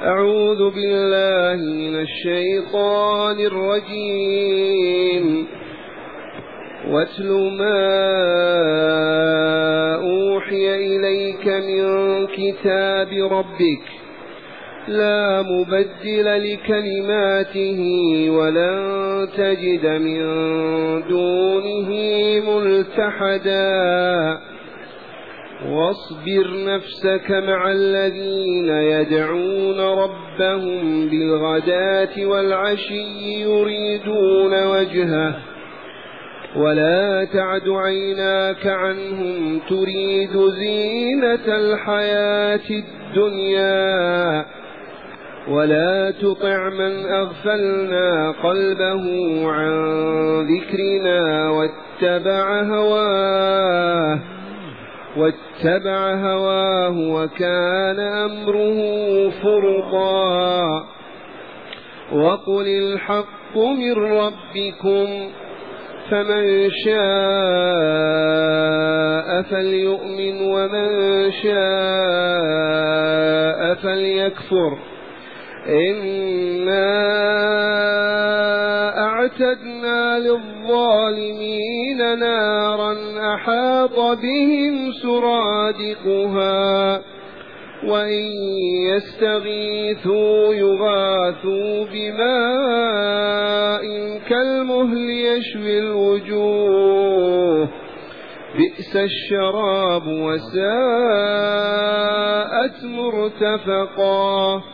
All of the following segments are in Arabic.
أعوذ بالله من الشيطان الرجيم. واتل ما أوحي إليك من كتاب ربك لا مبدل لكلماته ولن تجد من دونه ملتحدا واصبر نفسك مع الذين يدعون ربهم بالغداة والعشي يريدون وجهه ولا تعد عيناك عنهم تريد زينة الحياة الدنيا ولا تطع من أغفلنا قلبه عن ذكرنا واتبع هواه وكان أمره فرطا وقل الحق من ربكم فمن شاء فليؤمن ومن شاء فليكفر إنا أعتدنا للظالمين نارا أحاط بهم سرادقها وإن يستغيثوا يغاثوا بماء كالمهل يشوي الوجوه بئس الشراب وساءت مرتفقا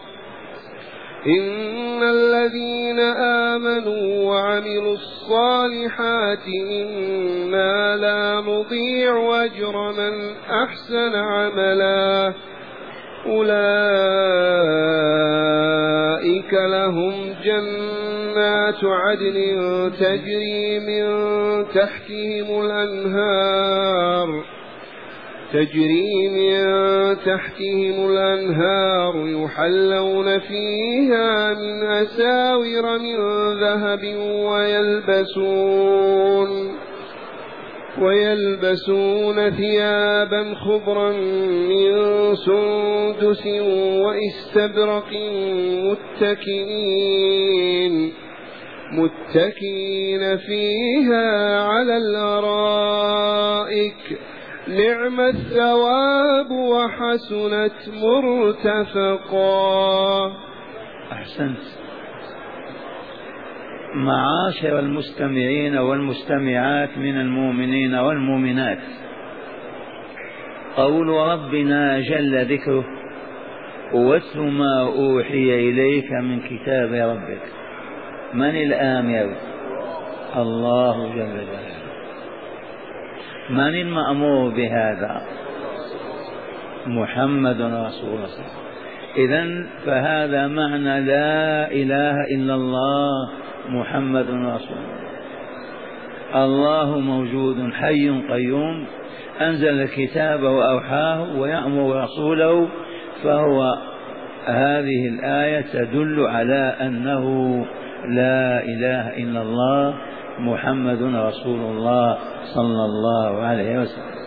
إن الذين آمنوا وعملوا الصالحات إنا لا نضيع أجر من أحسن عملا أولئك لهم جنات عدن تجري من تحتهم الأنهار يحلون فيها من أساور من ذهب ويلبسون ثيابا خضرا من سندس واستبرق متكئين فيها على الأرائك نعم الثواب وحسنت مرتفقا. أحسنت. معاشر المستمعين والمستمعات من المؤمنين والمؤمنات، قول ربنا جل ذكره واتل ما أوحي إليك من كتاب ربك، من الآمر؟ الله جل جلاله. من المأمور بهذا؟ محمد رسول الله. إذن فهذا معنى لا إله إلا الله محمد رسول الله. الله موجود حي قيوم، أنزل الكتاب وأوحاه ويأمر رسوله، فهو هذه الآية تدل على أنه لا إله إلا الله محمد رسول الله صلى الله عليه وسلم.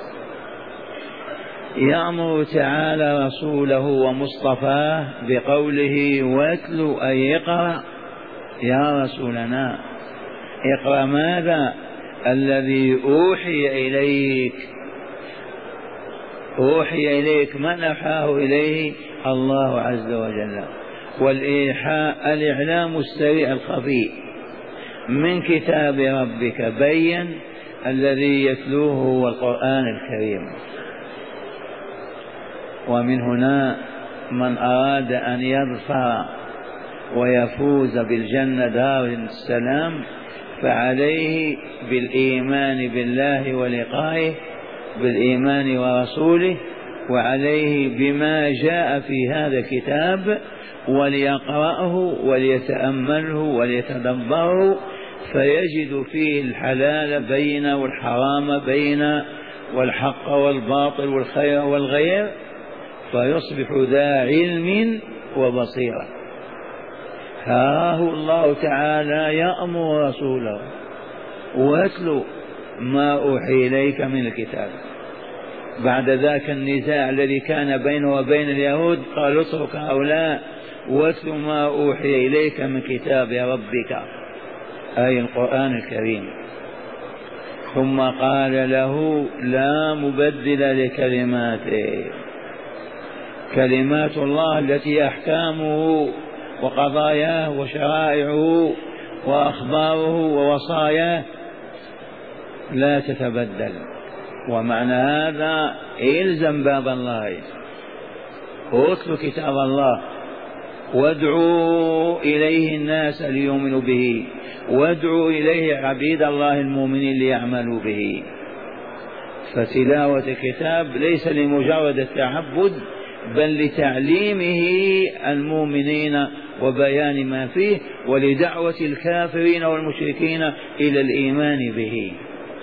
يأمر تعالى رسوله ومصطفاه بقوله واتل أي اقرأ يا رسولنا. اقرأ ماذا؟ الذي أوحي إليك من أوحاه إليه؟ الله عز وجل. والإيحاء الإعلام السريع الخفي من كتاب ربك بين الذي يتلوه هو القرآن الكريم. ومن هنا من أراد أن يظفر ويفوز بالجنة دار السلام فعليه بالإيمان بالله ولقائه، بالإيمان ورسوله، وعليه بما جاء في هذا الكتاب وليقرأه وليتأمله وليتدبره، فيجد فيه الحلال بين والحرام بين والحق والباطل والخير والغير، فيصبح ذا علم وبصيرة. ها هو الله تعالى يأمر رسوله واتل ما أوحي إليك من الكتاب. بعد ذاك النزاع الذي كان بينه وبين اليهود قال اترك هؤلاء واتل ما أوحي إليك من كتاب ربك، أي القرآن الكريم. ثم قال له لا مبدل لكلماته، كلمات الله التي أحكامه وقضاياه وشرائعه وأخباره ووصاياه لا تتبدل. ومعنى هذا إلزم باب الله، اتل كتاب الله، وادعوا إليه الناس ليؤمنوا به، وادعوا إليه عبيد الله المؤمنين ليعملوا به. فتلاوة الكتاب ليس لمجرد التعبد بل لتعليمه المؤمنين وبيان ما فيه، ولدعوة الكافرين والمشركين إلى الإيمان به.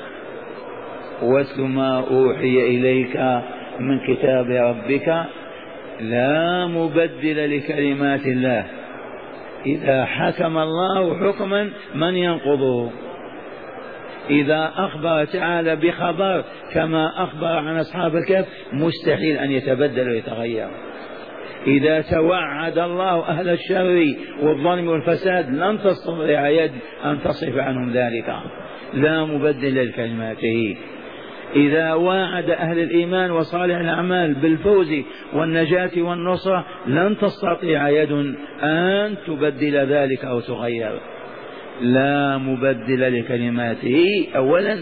واتل ما أوحي إليك من كتاب ربك لا مبدل لكلمات الله. إذا حكم الله حكما من ينقضه؟ إذا أخبر تعالى بخبر كما أخبر عن أصحاب الكهف مستحيل أن يتبدل ويتغير. إذا توعد الله أهل الشر والظلم والفساد لن تستطيع يد أن تصرف عنهم ذلك، لا مبدل لكلماته. إذا واعد أهل الإيمان وصالح الأعمال بالفوز والنجاة والنصرة لن تستطيع يد أن تبدل ذلك أو تغير. لا مبدل لكلماته أولا،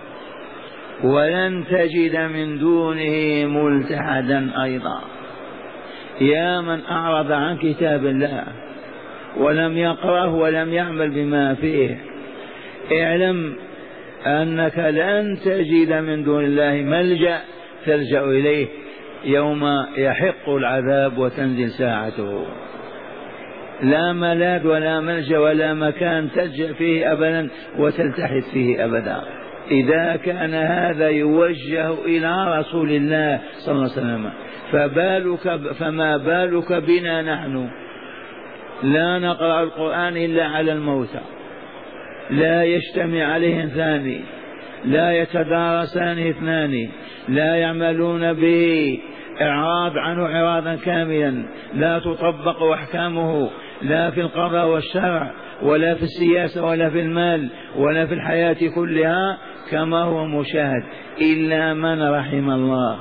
ولن تجد من دونه ملتحدا أيضا. يا من أعرض عن كتاب الله ولم يقرأه ولم يعمل بما فيه، اعلم أنك لن تجد من دون الله ملجأ تلجأ إليه يوم يحق العذاب وتنزل ساعته. لا ملاذ ولا ملجأ ولا مكان تلجأ فيه أبدا وتلتحد فيه أبدا. إذا كان هذا يوجه إلى رسول الله صلى الله عليه وسلم فما بالك بنا نحن؟ لا نقرأ القرآن إلا على الموتى، لا يجتمع عليه اثنان، لا يتدارسان اثنان، لا يعملون به، إعراض عنه إعراضا كاملا، لا تطبق أحكامه لا في القضاء والشرع ولا في السياسة ولا في المال ولا في الحياة كلها كما هو مشاهد إلا من رحم الله.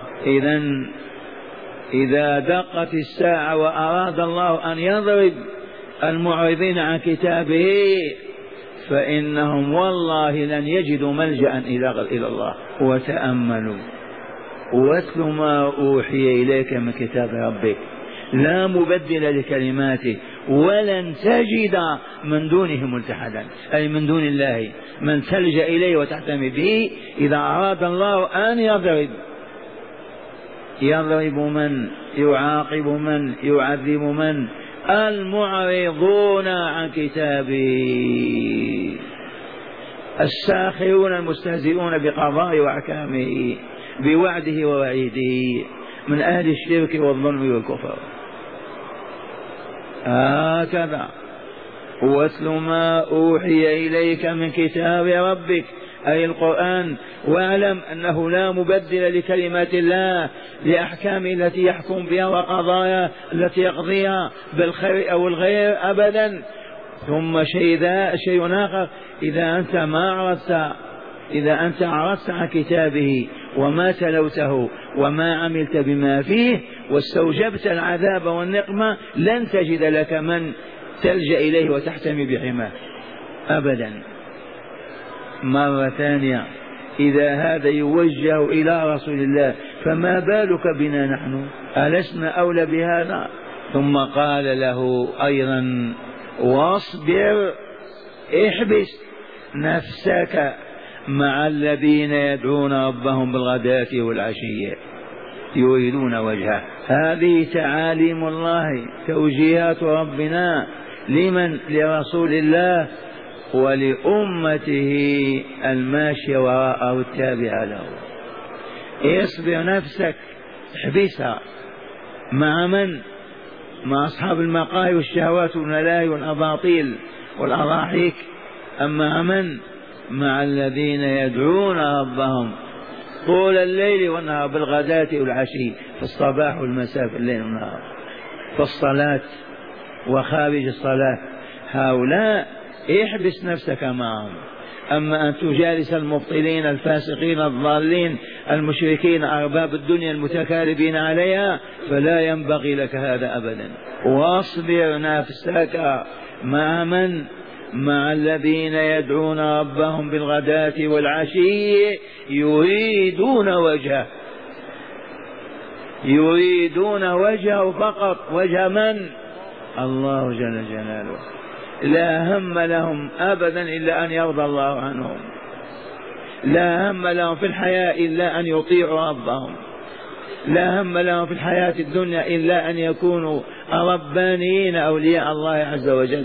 إذا دقت الساعة وأراد الله أن يضرب المعرضين عن كتابه فإنهم والله لن يجدوا ملجأ إلى الله. وتأملوا واتل ما أوحي إليك من كتاب ربك لا مبدل لكلماته ولن تجد من دونه ملتحدا، أي من دون الله من تلجأ إليه وتعتمد به. إذا أراد الله أن يضرب من، يعاقب من، يعذب من؟ المعرضون عن كتابه، الساخرون المستهزئون بقضاء وأحكامه بوعده ووعيده من أهل الشرك والظلم والكفر. هكذا واتل ما أوحي إليك من كتاب ربك أي القرآن، واعلم أنه لا مبدل لكلمات الله لأحكامه التي يحكم بها وقضايا التي يقضيها بالخير أو الغير أبدا. ثم شيء آخر، إذا أنت عرضت عن كتابه وما تلوته وما عملت بما فيه واستوجبت العذاب والنقمة لن تجد لك من تلجأ إليه وتحتمي بحماه أبدا. مرة ثانية، إذا هذا يوجه إلى رسول الله فما بالك بنا نحن؟ ألسنا أولى بهذا؟ ثم قال له أيضا واصبر، احبس نفسك مع الذين يدعون ربهم بالغداة والعشي يريدون وجهه. هذه تعاليم الله، توجيهات ربنا لمن؟ لرسول الله ولأمته الماشية وراءه التابعة له. اصبر نفسك، احبسها مع من؟ مع أصحاب المقاهي والشهوات والملاهي والأباطيل والأضاحيك. أما من؟ مع الذين يدعون ربهم طول الليل والنهار، بالغداة والعشي، في الصباح والمساء، في الليل والنهار، في الصلاة وخارج الصلاة. هؤلاء احبس نفسك معهم. أما أن تجالس المبطلين الفاسقين الضالين المشركين أرباب الدنيا المتكالبين عليها فلا ينبغي لك هذا أبدا. واصبر نفسك مع من؟ مع الذين يدعون ربهم بالغداة والعشي يريدون وجهه، يريدون وجهه فقط. وجه من؟ الله جل جلاله. لا هم لهم أبدا إلا أن يرضى الله عنهم، لا هم لهم في الحياة إلا أن يطيعوا ربهم، لا هم لهم في الحياة الدنيا إلا أن يكونوا ربانيين أولياء الله عز وجل.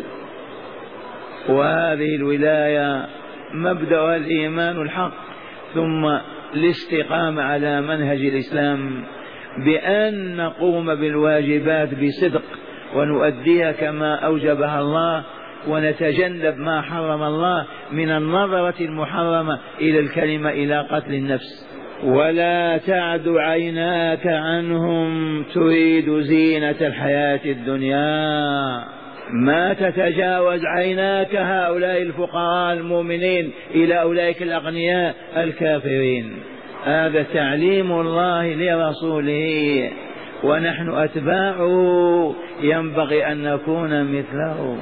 وهذه الولاية مبدأ الإيمان الحق، ثم الاستقامة على منهج الإسلام، بأن نقوم بالواجبات بصدق ونؤديها كما أوجبها الله، ونتجنب ما حرم الله من النظرة المحرمة إلى الكلمة إلى قتل النفس. ولا تعد عيناك عنهم تريد زينة الحياة الدنيا، ما تتجاوز عيناك هؤلاء الفقراء المؤمنين إلى أولئك الأغنياء الكافرين. هذا تعليم الله لرسوله، ونحن أتباعه ينبغي أن نكون مثله.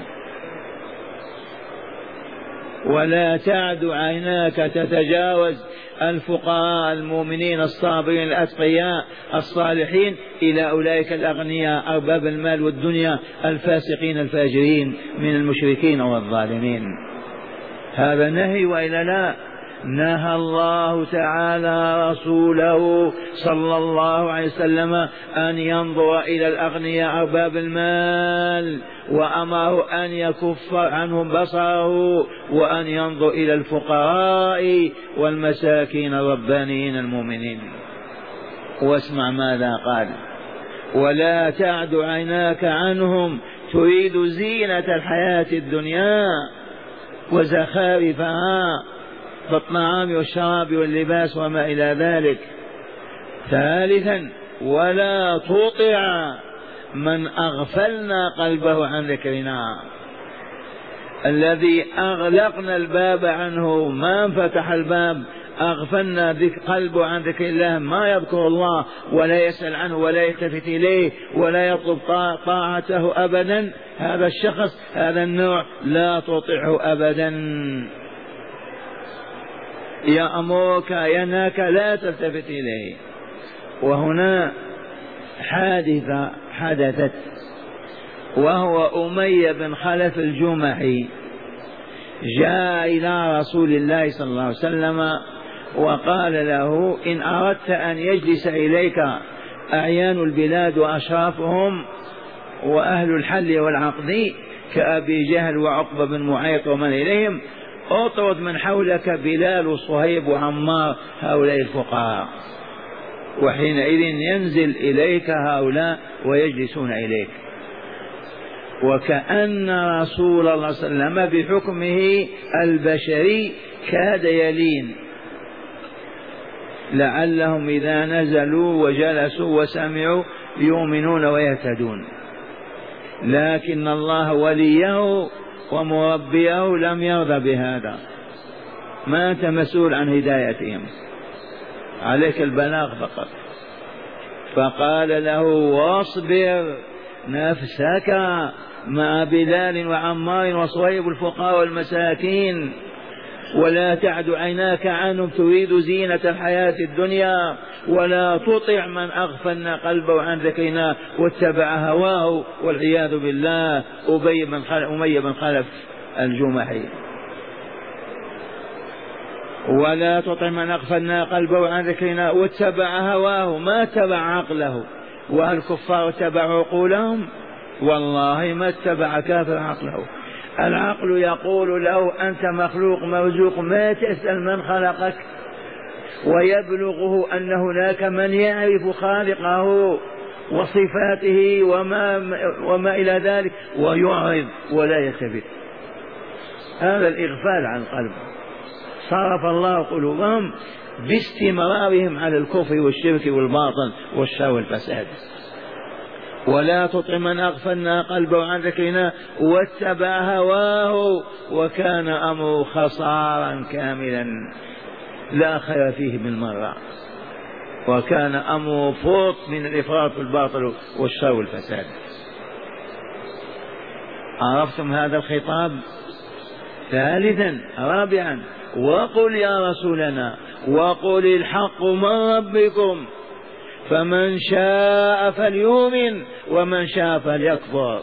ولا تعد عيناك تتجاوز الفقراء المؤمنين الصابرين الأتقياء الصالحين إلى أولئك الأغنياء أرباب المال والدنيا الفاسقين الفاجرين من المشركين والظالمين. هذا نهي وإلا لا؟ نهى الله تعالى رسوله صلى الله عليه وسلم أن ينظر إلى الأغنياء أرباب المال، وأمره أن يكف عنهم بصره وأن ينظر إلى الفقراء والمساكين الربانيين المؤمنين. واسمع ماذا قال: ولا تعد عيناك عنهم تريد زينة الحياة الدنيا وزخارفها بالطعام والشراب واللباس وما إلى ذلك. ثالثا: ولا تطع من أغفلنا قلبه عن ذكرنا، الذي أغلقنا الباب عنه، ما انفتح الباب، أغفلنا قلبه عن ذكر الله، ما يذكر الله ولا يسأل عنه ولا يلتفت إليه ولا يطلب طاعته أبدا. هذا الشخص، هذا النوع، لا تطعه أبدا. يأمرك ينهاك لا تلتفت إليه. وهنا حادثة حدثت، وهو أمية بن خلف الجمحي جاء إلى رسول الله صلى الله عليه وسلم وقال له: إن أردت أن يجلس إليك أعيان البلاد وأشرافهم وأهل الحل والعقد كأبي جهل وعقبة بن معيط ومن إليهم، اطرد من حولك بلال وصهيب وعمار، هؤلاء الفقراء، وحينئذ ينزل إليك هؤلاء ويجلسون إليك. وكأن رسول الله صلى الله عليه وسلم بحكمه البشري كاد يلين، لعلهم إذا نزلوا وجلسوا وسمعوا يؤمنون ويهتدون. لكن الله وليه ومربيه لم يرضى بهذا، ما أنت مسؤول عن هدايتهم، عليك البلاغ فقط. فقال له: واصبر نفسك مع بلال وعمار وصهيب الفقراء والمساكين، ولا تعد عيناك عنهم تريد زينة الحياة الدنيا، ولا تطع من أغفلنا قلبه عن ذكرنا واتبع هواه والعياذ بالله. أمية بن خلف الجمحي. ولا تطع من أغفلنا قلبه عن ذكرنا واتبع هواه، ما اتبع عقله. وهل الكفار اتبعوا عقولهم؟ والله ما اتبع كافر عقله. العقل يقول له: أنت مخلوق مرزوق، ما تسأل من خلقك، ويبلغه أن هناك من يعرف خالقه وصفاته وما إلى ذلك، ويعرض ولا يلتفت. هذا الإغفال عن قلبه. صرف الله قلوبهم باستمرارهم على الكفر والشرك والباطل والشر والفساد. ولا تطع من أغفلنا قلبه عن ذكرنا واتبع هواه وكان أمره خسارا كاملا لا خير فيه بالمرة، وكان أمره فرط من الإفراط والباطل والشر والفساد. عرفتم هذا الخطاب؟ ثالثا رابعا وقل يا رسولنا وقل الحق من ربكم فمن شاء فليؤمن ومن شاء فليكفر.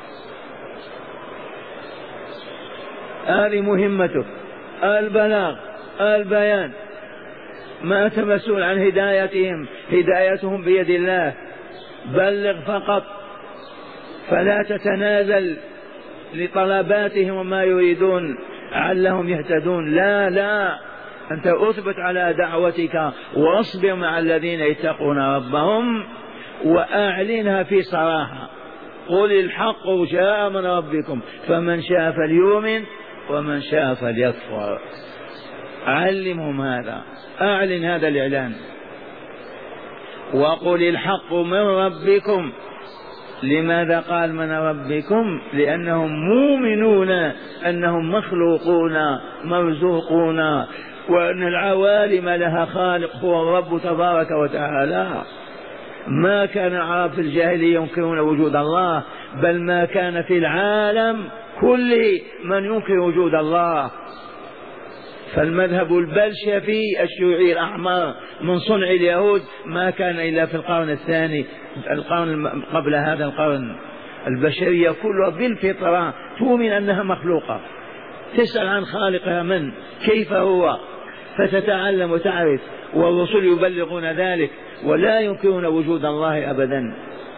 هذه مهمتك، البلاغ، البيان. ما أنت مسؤول عن هدايتهم، هدايتهم بيد الله. بلغ فقط، فلا تتنازل لطلباتهم وما يريدون علهم يهتدون. لا لا، أنت أثبت على دعوتك واصبر مع الذين يتقون ربهم وأعلنها في صراحة. قل الحق جاء من ربكم فمن شاء فليؤمن ومن شاء فليكفر. علمهم هذا، أعلن هذا الإعلان. وقل الحق من ربكم. لماذا قال من ربكم؟ لأنهم مؤمنون أنهم مخلوقون مرزوقون وأن العوالم لها خالق هو الرب تبارك وتعالى. ما كان العرب في الجاهلية ينكرون وجود الله، بل ما كان في العالم كله من ينكر وجود الله. فالمذهب البلشفي الشيوعي الأحمر من صنع اليهود ما كان إلا في القرن الثاني، القرن قبل هذا القرن. البشرية كلها بالفطرة تؤمن أنها مخلوقة، تسأل عن خالقها من كيف هو، فتتعلم وتعرف، والرسل يبلغون ذلك ولا ينكرون وجود الله أبدا.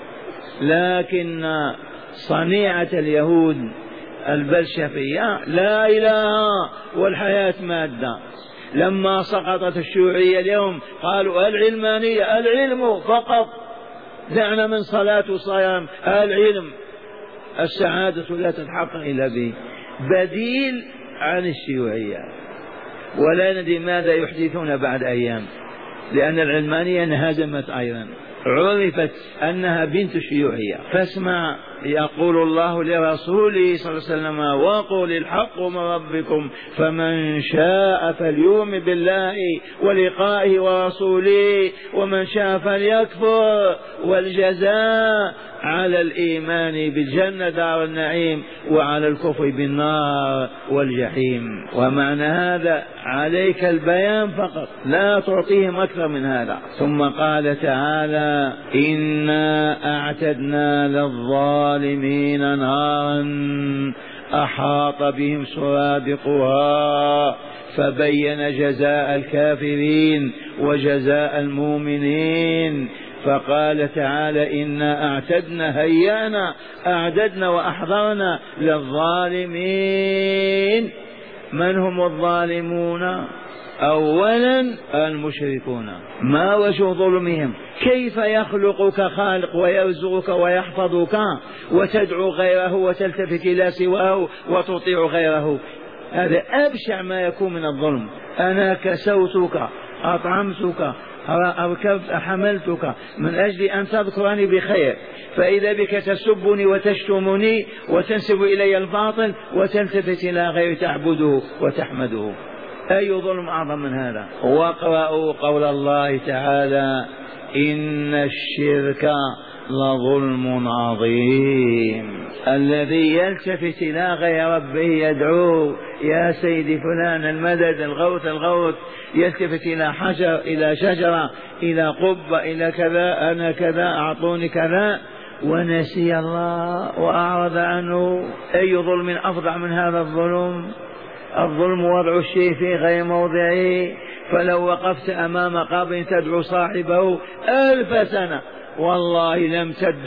لكن صنيعة اليهود البلشفية لا إله والحياة مادة. لما سقطت الشيوعية اليوم قالوا العلمانية، العلم فقط، دعنا من صلاة وصيام، العلم. السعادة لا تتحقق إلا به، بديل عن الشيوعية. ولا ندري ماذا يحدثون بعد أيام، لأن العلمانية انهزمت أيضا، عرفت أنها بنت الشيوعية. فاسمع، يقول الله لرسوله صلى الله عليه وسلم وقل الحق من ربكم فمن شاء فليؤمن بالله ولقائه ورسوله ومن شاء فليكفر. والجزاء على الإيمان بالجنة دار النعيم وعلى الكفر بالنار والجحيم. ومعنى هذا عليك البيان فقط، لا تعطيهم أكثر من هذا. ثم قال تعالى إنا أعتدنا للظالمين نارا أحاط بهم سرادقها فبين جزاء الكافرين وجزاء المؤمنين. فقال تعالى إنا أعتدنا، هيأنا، أعددنا وأحضرنا للظالمين. من هم الظالمون؟ أولا المشركون. ما وجه ظلمهم؟ كيف يخلقك خالق ويرزقك ويحفظك وتدعو غيره وتلتفت إلى سواه وتطيع غيره؟ هذا أبشع ما يكون من الظلم. أنا كسوتك، أطعمتك، أركبت، حملتك من أجل أن تذكرني بخير، فإذا بك تسبني وتشتمني وتنسب إلي الباطل وتلتفت إلى غير تعبده وتحمده. أي ظلم أعظم من هذا؟ واقرأوا قول الله تعالى إن الشرك لظلم عظيم. الذي يلتفت إلى غير ربه يدعوه يا سيدي فلان المدد، الغوث الغوث، يلتفت إلى حجر، إلى شجرة، إلى قبة، إلى كذا، أنا كذا، أعطوني كذا، ونسي الله وأعرض عنه. أي ظلم أفظع من هذا الظلم؟ الظلم وضع الشيء في غير موضعه. فلو وقفت أمام قبر تدعو صاحبه 1000 سنة والله لم تمتد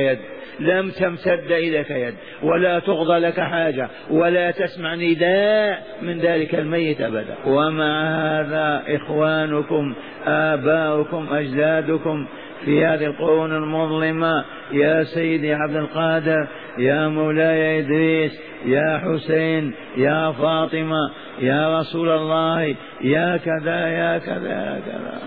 إليك يد ولا تغضى لك حاجة ولا تسمع نداء من ذلك الميت أبدا. ومع هذا إخوانكم، آباؤكم، أجدادكم في هذه القرون المظلمة، يا سيدي عبد القادر، يا مولاي إدريس، يا حسين، يا فاطمة، يا رسول الله، يا كذا يا كذا يا كذا.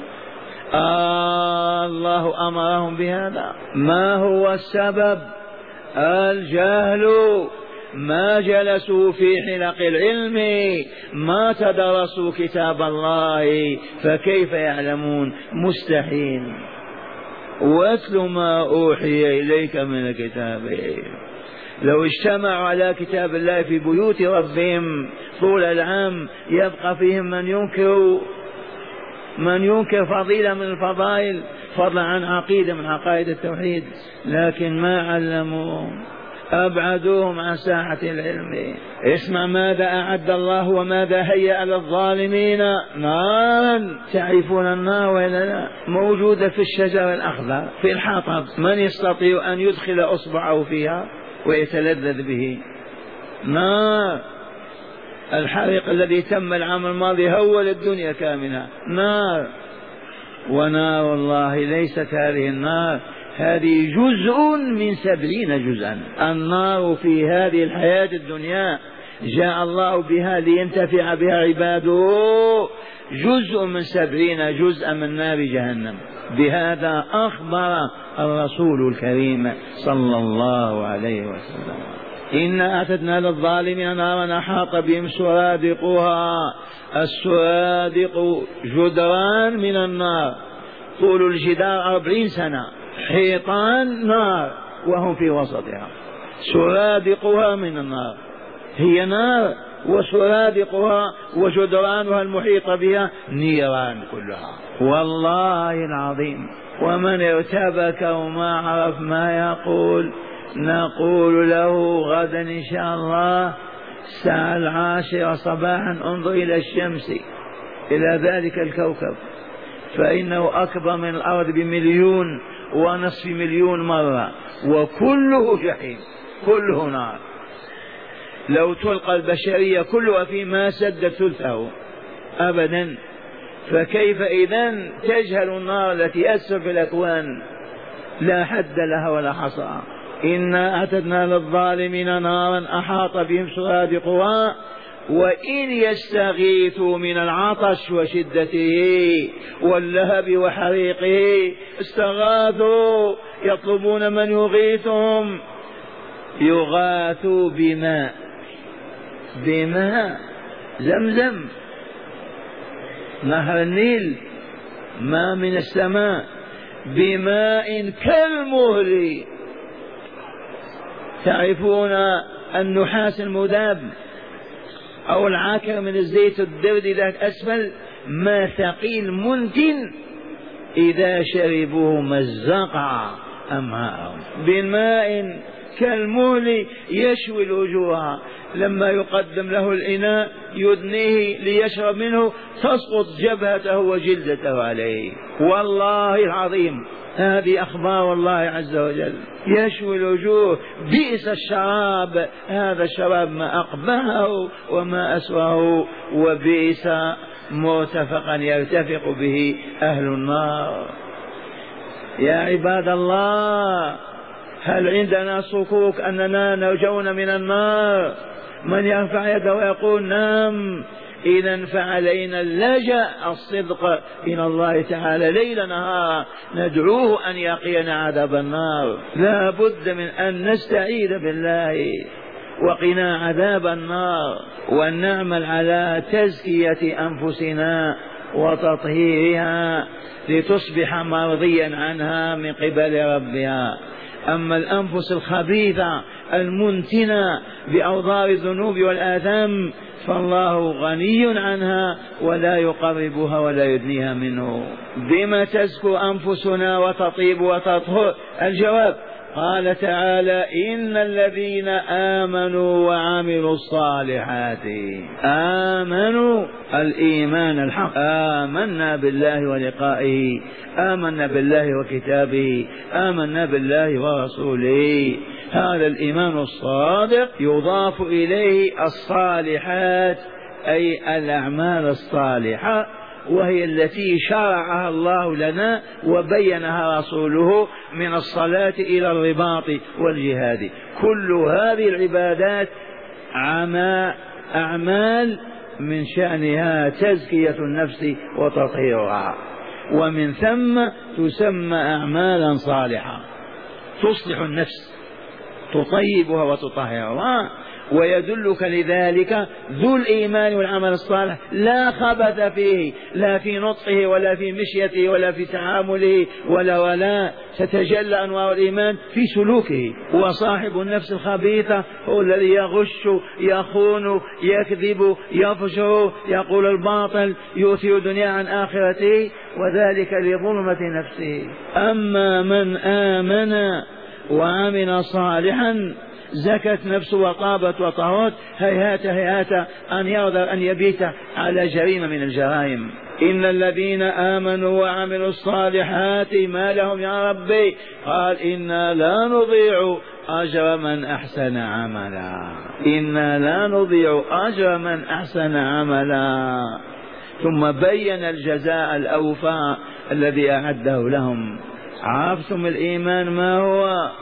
الله أمرهم بهذا. ما هو السبب؟ الجهل. ما جلسوا في حلق العلم، ما تدرسوا كتاب الله، فكيف يعلمون؟ مستحيل. واتل ما أوحي إليك من الكتاب. لو اجتمعوا على كتاب الله في بيوت ربهم طول العام يبقى فيهم من ينكر فضيلة من الفضائل، فضلا عن عقيدة من عقائد التوحيد، لكن ما علموا، أبعدوهم عن ساحة العلم. اسمع ماذا أعد الله وماذا هيأ للظالمين. نارا، تعرفون النار ولا لا؟ موجودة في الشجر الأخضر في الحطب، من يستطيع أن يدخل أصبعه فيها ويتلذذ به؟ نار. الحريق الذي تم العام الماضي هول الدنيا كاملة، نار. ونار الله ليست هذه النار، هذه جزء من 70 جزءا. النار في هذه الحياة الدنيا جاء الله بها لينتفع بها عباده، جزء من 70 جزءا من نار جهنم. بهذا أخبر الرسول الكريم صلى الله عليه وسلم. إنا أعتدنا للظالمين نارا أحاط بهم سرادقها. السرادق جدران من النار، طول الجدار 40 سنة، حيطان نار وهم في وسطها. سرادقها من النار، هي نار، وسرادقها وجدرانها المحيطة بها نيران كلها. والله العظيم. ومن ارتبك وما عرف ما يقول نقول له غدا إن شاء الله الساعة 10 صباحا انظر إلى الشمس، إلى ذلك الكوكب، فإنه أكبر من الأرض ب1.5 مليون مرة، وكله جحيم، كله نار. لو تلقى البشرية كلها في ما سد ثلثه أبدا. فكيف إذن تجهل النار التي أسر في الأكوان لا حد لها ولا حصى. إنا أعتدنا للظالمين نارا أحاط بهم سرادقها وإن يستغيثوا من العطش وشدته واللهب وحريقه استغاثوا، يطلبون من يغيثهم، يغاثوا بماء زمزم، نهر النيل، ماء من السماء، بماء كالمهل. تعرفون النحاس المذاب أو العاكر من الزيت الدرد ذاك أسفل، ما ثقيل منتن إذا شربوه مزق أمعاءهم. بماء كالمهل يشوي الوجوه، لما يقدم له الإناء يدنيه ليشرب منه تسقط جبهته وجلدته عليه. والله العظيم هذه أخبار الله عز وجل. يشوي الوجوه، بئس الشراب، هذا الشراب ما أقبحه وما أسواه، وبئس مرتفقا يرتفق به أهل النار. يا عباد الله، هل عندنا صكوك أننا نرجون من النار؟ من يرفع يده ويقول نعم، إذا فعلينا اللجأ الصدق إلى الله تعالى ليل نهار، ندعوه أن يقينا عذاب النار. لا بد من أن نستعيذ بالله وقنا عذاب النار، وأن نعمل على تزكية أنفسنا وتطهيرها لتصبح مرضيا عنها من قبل ربها. أما الأنفس الخبيثة المنتنة بأوضار الذنوب والآثام فالله غني عنها ولا يقربها ولا يدنيها منه. بما تزكو أنفسنا وتطيب وتطهر؟ الجواب قال تعالى إن الذين آمنوا وعملوا الصالحات. آمنوا الإيمان الحق، آمنا بالله ولقائه، آمنا بالله وكتابه، آمنا بالله ورسوله. هذا الإيمان الصادق يضاف إليه الصالحات أي الأعمال الصالحة وهي التي شرعها الله لنا وبينها رسوله من الصلاة إلى الرباط والجهاد. كل هذه العبادات أعمال من شأنها تزكية النفس وتطهيرها، ومن ثم تسمى أعمالا صالحة تصلح النفس تطيبها وتطهرها. ويدلك لذلك ذو الإيمان والعمل الصالح لا خبث فيه، لا في نطقه ولا في مشيته ولا في تعامله ولا تتجلى أنوار الإيمان في سلوكه. وصاحب النفس الخبيثة هو الذي يغش يخون يكذب يفجر يقول الباطل يؤثر دنيا عن آخرته، وذلك لظلمة نفسه. أما من آمن وعمل صالحا زكت نفسه وطابت وطهرت، هيهات أن يرضى أن يبيت على جريمة من الجرائم. إن الذين آمنوا وعملوا الصالحات ما لهم يا ربي؟ قال إنا لا نضيع أجر من أحسن عملا، إنا لا نضيع أجر من أحسن عملا. ثم بين الجزاء الأوفى الذي أعده لهم. عرفتم الإيمان ما هو؟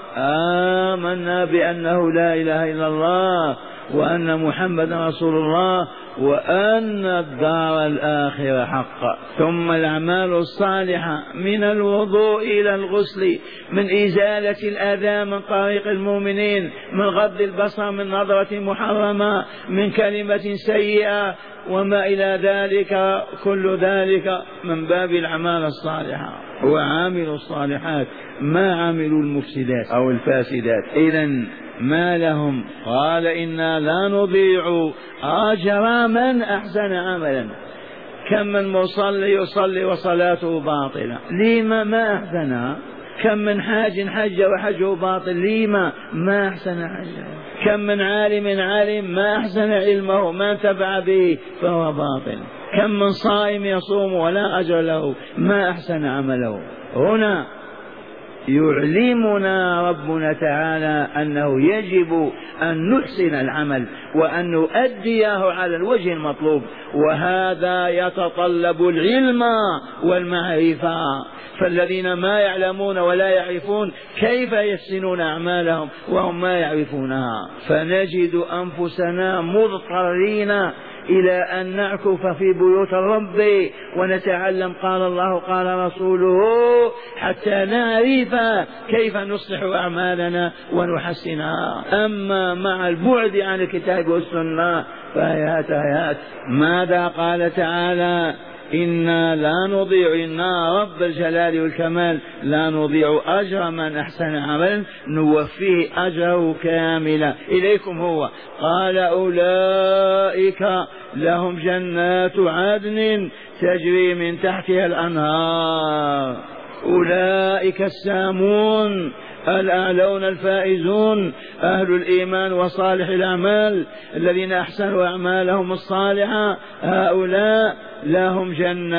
آمنا بأنه لا إله إلا الله وأن محمد رسول الله وأن الدار الآخرة حق. ثم الأعمال الصالحة من الوضوء إلى الغسل، من إزالة الأذى من طريق المؤمنين، من غض البصر، من نظرة محرمة، من كلمة سيئة وما إلى ذلك، كل ذلك من باب الأعمال الصالحة. وعاملوا الصالحات ما عملوا المفسدات أو الفاسدات. إذن ما لهم؟ قال إنا لا نضيع أجر من أحسن عملا. كم من مصلي يصلي وصلاته باطلة، لما ما أحسنها؟ كم من حاج حج وحجه باطل، لما ما أحسن حجه؟ كم من عالم ما أحسن علمه ما انتفع به فهو باطل. كم من صائم يصوم ولا أجر له ما أحسن عمله. هنا يعلمنا ربنا تعالى أنه يجب أن نحسن العمل وأن نؤديه على الوجه المطلوب، وهذا يتطلب العلم والمعرفة. فالذين ما يعلمون ولا يعرفون كيف يحسنون أعمالهم وهم ما يعرفونها؟ فنجد أنفسنا مضطرين إلى أن نعكف في بيوت الرب ونتعلم قال الله قال رسوله حتى نعرف كيف نصلح أعمالنا ونحسنها. أما مع البعد عن الكتاب والسنة فهيهات. ماذا قال تعالى؟ إنا لا نضيع، إنا رب الجلال والكمال لا نضيع أجر من أحسن عملا نوفيه أجره كاملا. إليكم هو قال أولئك لهم جنات عدن تجري من تحتها الأنهار، أولئك السامون الأعلون الفائزون أهل الإيمان وصالح الأعمال الذين أحسنوا أعمالهم الصالحة، هؤلاء لهم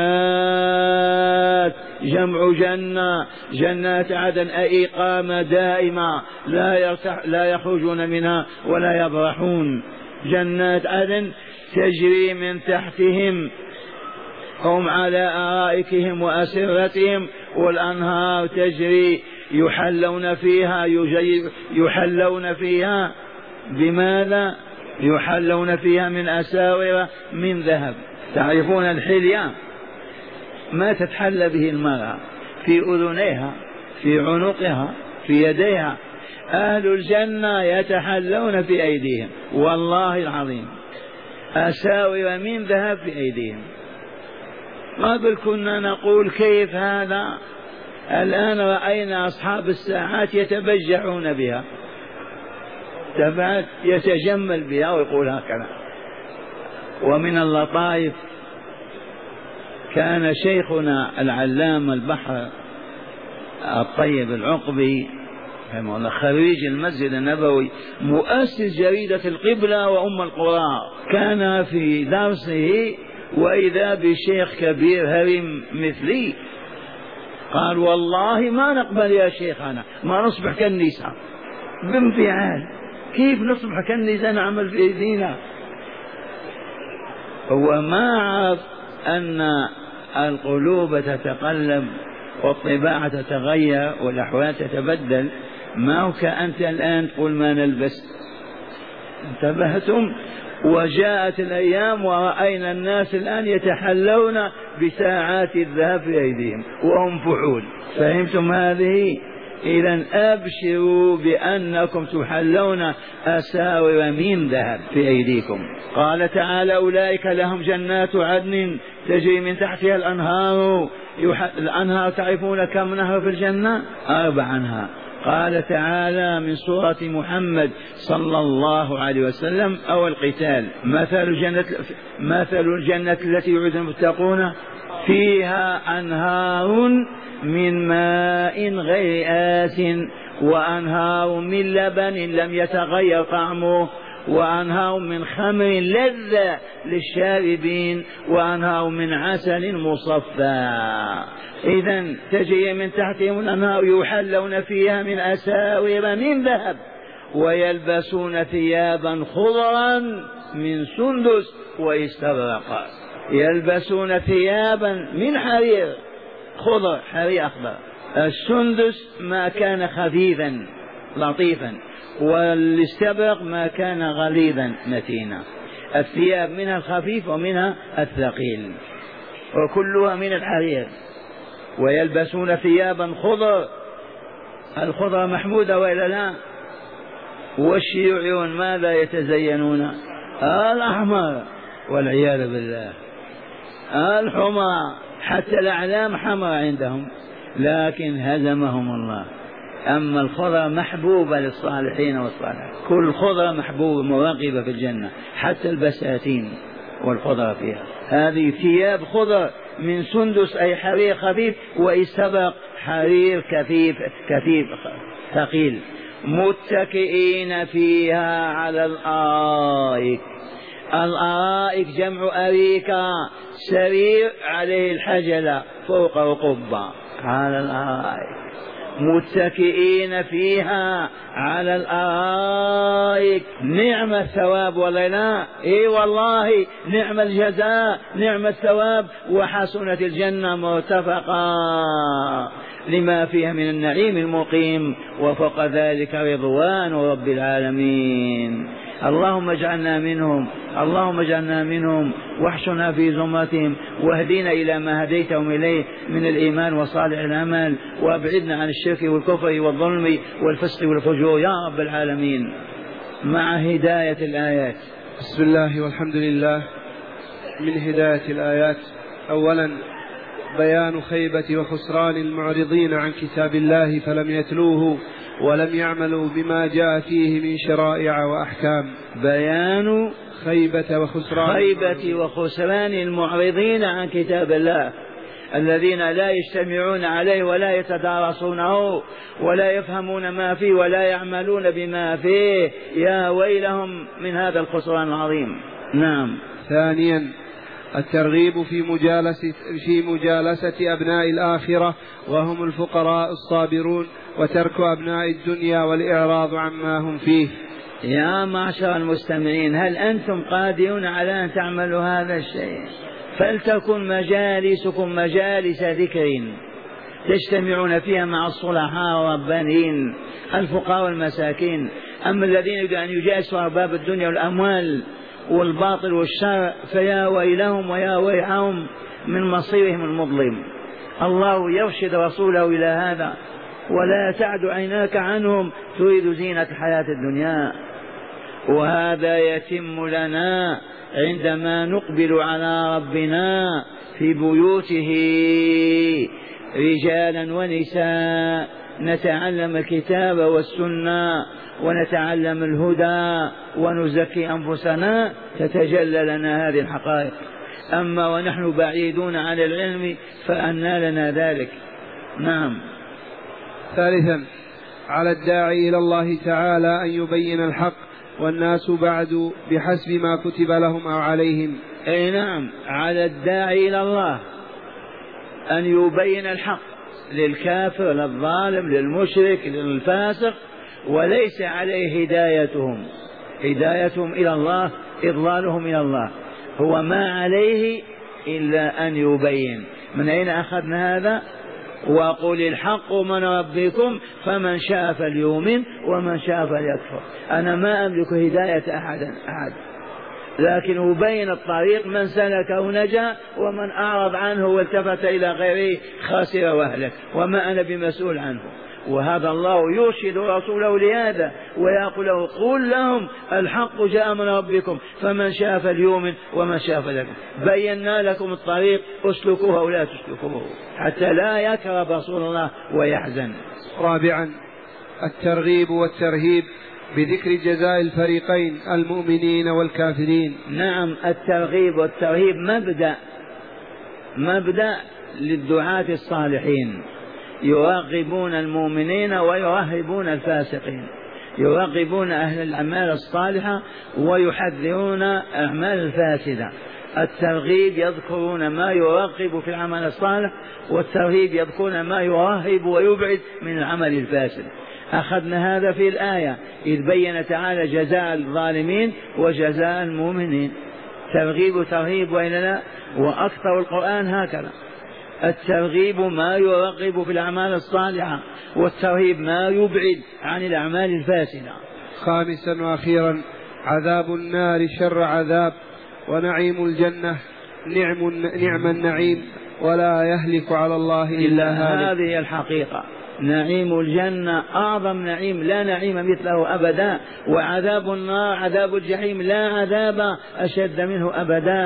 جنات، جمع جنة، جنات عدن أي إقامة دائمة لا يخرجون منها ولا يبرحون. جنات عدن تجري من تحتهم، هم على أرائكهم وأسرتهم والأنهار تجري، يحلون فيها بماذا؟ يحلون فيها من أساور من ذهب. تعرفون الحلية ما تتحلى به المرأة في أذنيها في عنقها في يديها، أهل الجنة يتحلون في أيديهم والله العظيم أساور من ذهب في أيديهم. قبل كنا نقول كيف هذا، الآن رأينا أصحاب الساعات يتبجحون بها، يتجمل بها ويقول هكذا. ومن اللطائف كان شيخنا العلامة البحر الطيب العقبي رحمه الله خريج المسجد النبوي مؤسس جريدة القبلة وأم القرى، كان في درسه وإذا بشيخ كبير هرم مثلي قال والله ما نقبل يا شيخنا ما نصبح كالنساء. بانفعال كيف نصبح كالنساء نعمل في أيدينا؟ هو ما عرف أن القلوب تتقلب والطباع تتغير والأحوال تتبدل. ما هو كأنت الآن تقول ما نلبس، انتبهتم؟ وجاءت الأيام ورأينا الناس الآن يتحلون بساعات الذهب في أيديهم وهم فحول. فهمتم هذه؟ إذا أبشروا بأنكم تحلون أساور من ذهب في أيديكم. قال تعالى أولئك لهم جنات عدن تجري من تحتها الأنهار. الأنهار تعرفون كم نهر في الجنة؟ 4 أنهار. قال تعالى من سورة محمد صلى الله عليه وسلم أو القتال مثل الجنة التي يوعد المتقون فيها أنهار من ماء غير آس وأنهار من لبن لم يتغير طعمه وأنهار من خمر لذة للشاربين وأنهار من عسل مصفى. إذن تجري من تحتهم الأنهار يحلون فيها من أساور من ذهب ويلبسون ثيابا خضرا من سندس واستبرق. يلبسون ثيابا من حرير خضر، حرير أخضر. السندس ما كان خفيفا لطيفا والاستبرق ما كان غليظا متينا. الثياب منها الخفيف ومنها الثقيل وكلها من الحرير. ويلبسون ثيابا خضر. الخضر محمودة وإلا لا؟ والشيوعيون ماذا يتزينون؟ الأحمر والعياذ بالله، الحمر، حتى الأعلام حمر عندهم، لكن هزمهم الله. أما الخضر محبوبة للصالحين والصالحات، كل خضرة محبوبة مراقبة في الجنة، حتى البساتين والخضر فيها. هذه ثياب خضر من سندس أي حرير خفيف واستبرق حرير كثيف ثقيل. متكئين فيها على الأرائك. الأرائك جمع أريكة، سرير عليه الحجلة فوقه قبة على الأرائك. متكئين فيها على الأرائك. نعم الثواب ولا لا؟ اي والله نعم الجزاء نعم الثواب. وحسنت الجنة مرتفقا لما فيها من النعيم المقيم وفوق ذلك رضوان رب العالمين. اللهم اجعلنا منهم، اللهم اجعلنا منهم واحشنا في زمرتهم واهدنا إلى ما هديتهم إليه من الإيمان وصالح العمل وابعدنا عن الشرك والكفر والظلم والفسق والفجور يا رب العالمين. مع هداية الآيات. بسم الله والحمد لله. من هداية الآيات أولا بيان خيبة وخسران المعرضين عن كتاب الله فلم يتلوه ولم يعملوا بما جاء فيه من شرائع وأحكام. بيان خيبة وخسران المعرضين عن كتاب الله الذين لا يجتمعون عليه ولا يتدارسونه ولا يفهمون ما فيه ولا يعملون بما فيه. يا ويلهم من هذا الخسران العظيم. نعم. ثانيا الترغيب في مجالسة أبناء الآخرة وهم الفقراء الصابرون وترك أبناء الدنيا والإعراض عما هم فيه. يا معشر المستمعين، هل أنتم قادرون على أن تعملوا هذا الشيء؟ فلتكن مجالسكم مجالس ذكر تجتمعون فيها مع الصلحاء والربانيين الفقراء والمساكين. أما الذين يريدون أن يجالسوا أرباب الدنيا والأموال والباطل والشر فيا ويلهم ويا ويحهم من مصيرهم المظلم. الله يرشد رسوله إلى هذا: ولا تعد عيناك عنهم تريد زينة الحياة الدنيا. وهذا يتم لنا عندما نقبل على ربنا في بيوته رجالا ونساء نتعلم الكتاب والسنة ونتعلم الهدى ونزكي أنفسنا تتجلى لنا هذه الحقائق. أما ونحن بعيدون عن العلم فأنى لنا ذلك. نعم. ثالثا على الداعي إلى الله تعالى أن يبين الحق والناس بعد بحسب ما كتب لهم أو عليهم. أي نعم، على الداعي إلى الله أن يبين الحق للكافر للظالم للمشرك للفاسق، وليس عليه هدايتهم إلى الله، إضلالهم إلى الله. هو ما عليه إلا أن يبين. من أين أخذنا هذا؟ وقل الحق من ربكم فمن شاء فليؤمن ومن شاء فليكفر. أنا ما أملك هداية أحد، لكن أبين الطريق، من سلكه نجا ومن أعرض عنه والتفت إلى غيره خسر وهلك، وما أنا بمسؤول عنه. وهذا الله يرشد رسوله لهذا ويقول له قل لهم الحق جاء من ربكم فمن شاء فليؤمن ومن شاء فليكفر. بينا لكم الطريق، اسلكوها ولا تسلكوه حتى لا يكره رسول الله ويحزن. رابعا الترغيب والترهيب بذكر جزاء الفريقين المؤمنين والكافرين. نعم، الترغيب والترهيب مبدأ للدعاة الصالحين، يراقبون المؤمنين ويرهبون الفاسقين، يراقبون أهل الأعمال الصالحة ويحذرون الأعمال الفاسدة. الترغيب يذكرون ما يراقب في العمل الصالح، والترهيب يذكرون ما يرهب ويبعد من العمل الفاسد. أخذنا هذا في الآية إذ بين تعالى جزاء الظالمين وجزاء المؤمنين. ترغيب وترهيب وإلا لا؟ وأكثر القرآن هكذا، الترغيب ما يرغب في الأعمال الصالحة، والترهيب ما يبعد عن الأعمال الفاسدة. خامسا وأخيرا عذاب النار شر عذاب، ونعيم الجنة نعم النعيم، ولا يهلك على الله إلا هالك. هذه الحقيقة، نعيم الجنة أعظم نعيم، لا نعيم مثله أبدا، وعذاب النار عذاب الجحيم لا عذاب أشد منه أبدا.